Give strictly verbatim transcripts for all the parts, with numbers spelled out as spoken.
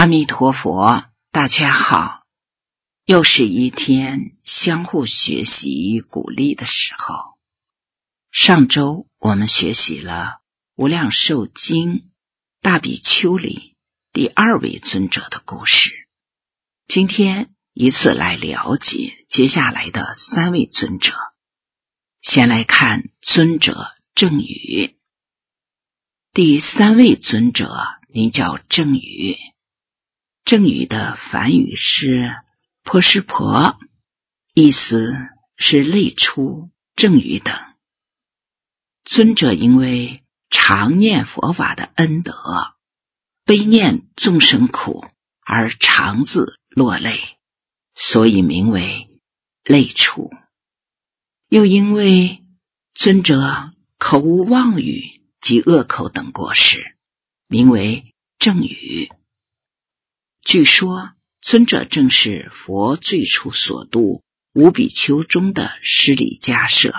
弥陀佛，大家好，又是一天相互学习鼓励的时候。上周我们学习了无量寿经大比丘里第二位尊者的故事，今天以此来了解接下来的三位尊者。先来看尊者正语。第三位尊者名叫正语，正语的梵语是婆湿婆，意思是类出、正语等。尊者因为常念佛法的恩德，悲念众生苦而常自落泪，所以名为类出。又因为尊者口无妄语及恶口等过失，名为正语。据说尊者正是佛最初所度五比丘中的施礼迦舍。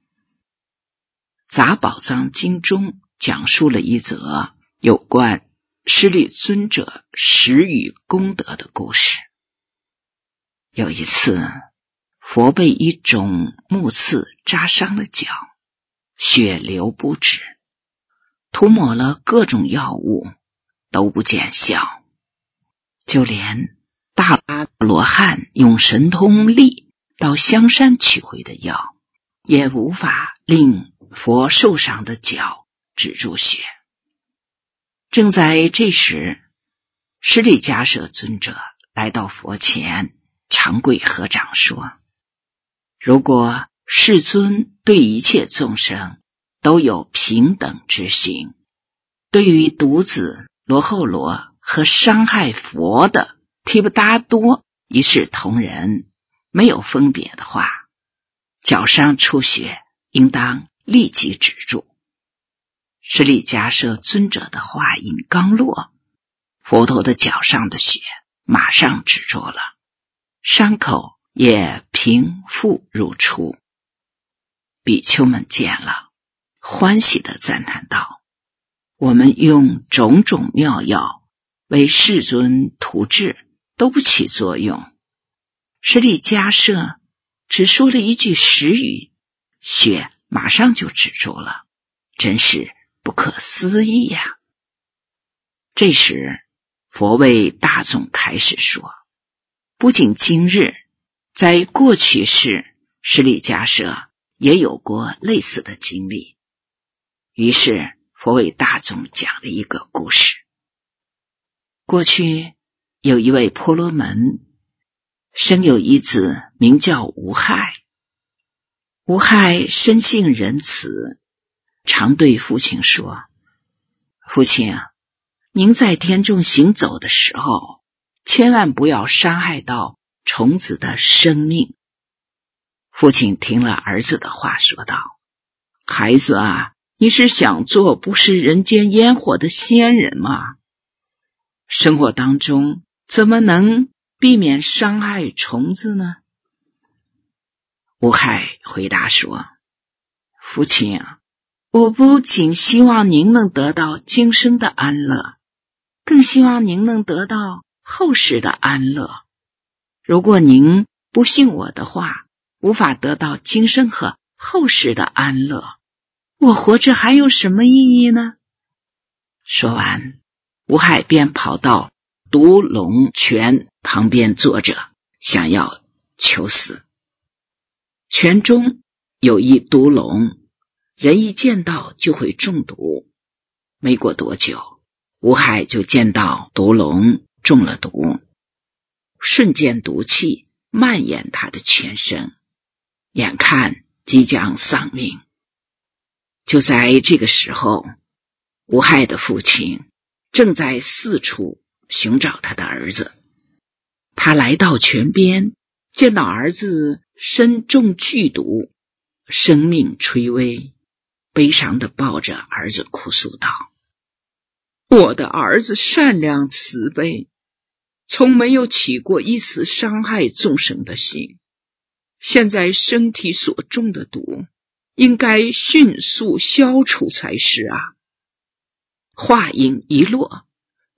杂宝藏经中讲述了一则有关施礼尊者施语功德的故事。有一次，佛被一种木刺扎伤了脚，血流不止，涂抹了各种药物都不见效，就连大阿罗汉用神通力到香山取回的药，也无法令佛受伤的脚止住血。正在这时，施礼迦舍尊者来到佛前，长跪合掌说：如果世尊对一切众生都有平等之心，对于独子罗睺罗和伤害佛的提婆达多一视同仁，没有分别的话，脚上出血应当立即止住。施礼迦舍尊者的话音刚落，佛陀的脚上的血马上止住了，伤口也平复如初。比丘们见了，欢喜地赞叹道：我们用种种妙药为世尊涂治，都不起作用。施礼迦舍只说了一句实语，血马上就止住了，真是不可思议呀！这时佛为大众开始说，不仅今日，在过去世施礼迦舍也有过类似的经历。于是佛为大众讲了一个故事。过去有一位婆罗门，生有一子名叫无害。无害生性仁慈，常对父亲说：父亲，您在天中行走的时候，千万不要伤害到虫子的生命。父亲听了儿子的话，说道：孩子啊，你是想做不食人间烟火的仙人吗？生活当中怎么能避免伤害虫子呢？无害回答说：父亲啊，我不仅希望您能得到今生的安乐，更希望您能得到后世的安乐。如果您不信我的话，无法得到今生和后世的安乐，我活着还有什么意义呢？说完，无害便跑到毒龙泉旁边坐着，想要求死。泉中有一毒龙，人一见到就会中毒。没过多久，无害就见到毒龙中了毒，瞬间毒气蔓延他的全身，眼看即将丧命。就在这个时候，无害的父亲正在四处寻找他的儿子。他来到泉边，见到儿子身中剧毒，生命垂危，悲伤地抱着儿子哭诉道：我的儿子善良慈悲，从没有起过一丝伤害众生的心，现在身体所中的毒应该迅速消除才是啊。话音一落，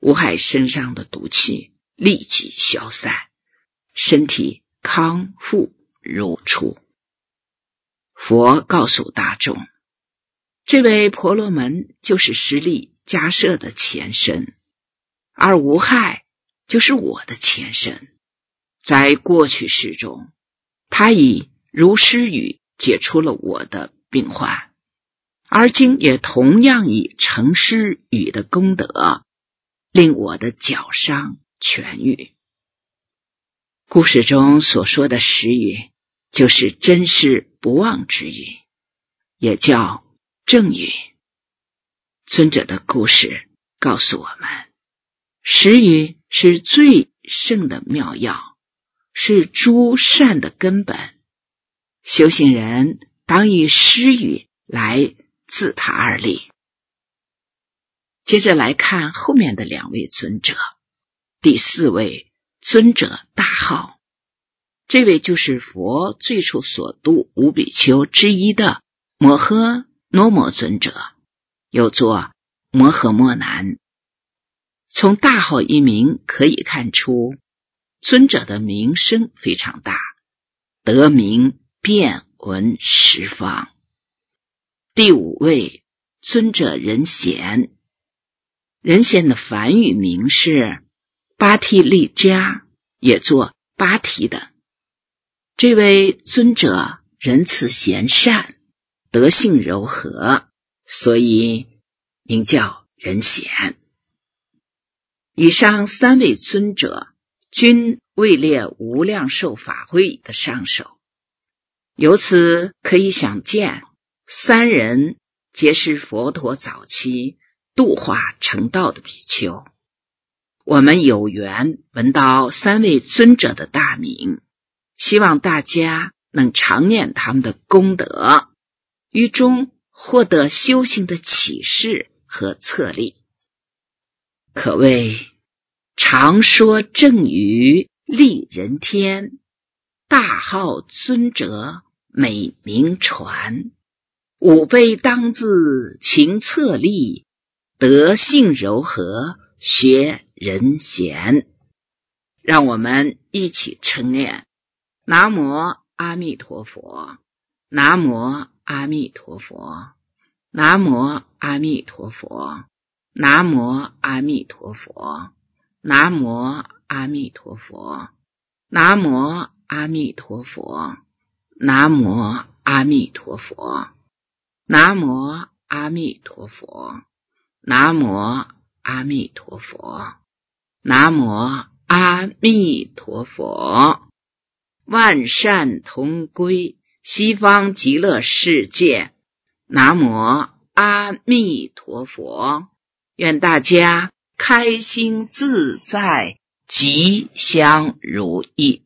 无害身上的毒气立即消散，身体康复如初。佛告诉大众，这位婆罗门就是十力迦摄的前身，而无害就是我的前身。在过去世中，他以如施语解除了我的病患，而今也同样以成施语的功德令我的脚伤痊愈。故事中所说的施语就是真实不忘之语，也叫正语。尊者的故事告诉我们，施语是最胜的妙药，是诸善的根本。修行人当以施语来自他而立。接着来看后面的两位尊者。第四位尊者大号，这位就是佛最初所度五比丘之一的摩诃诺摩尊者，又作摩诃摩难。从大号一名可以看出，尊者的名声非常大，得名遍闻十方。第五位尊者仁贤，仁贤的梵语名是巴提利迦，也作巴提的。这位尊者仁慈贤善，德性柔和，所以名叫仁贤。以上三位尊者均位列无量寿法会的上首，由此可以想见，三人皆是佛陀早期度化成道的比丘。我们有缘闻到三位尊者的大名，希望大家能常念他们的功德，于中获得修行的启示和策力。可谓常说正语利人天，大号尊者美名传，五辈当自勤策力，德性柔和学仁贤。让我们一起称念南无阿弥陀佛，南无阿弥陀佛，南无阿弥陀佛，南无阿弥陀佛，南无阿弥陀佛，南无阿弥陀佛，南无阿弥陀佛，南无阿弥陀佛，南无阿弥陀佛，南无阿弥陀佛。万善同归，西方极乐世界。南无阿弥陀佛。愿大家开心自在，吉祥如意。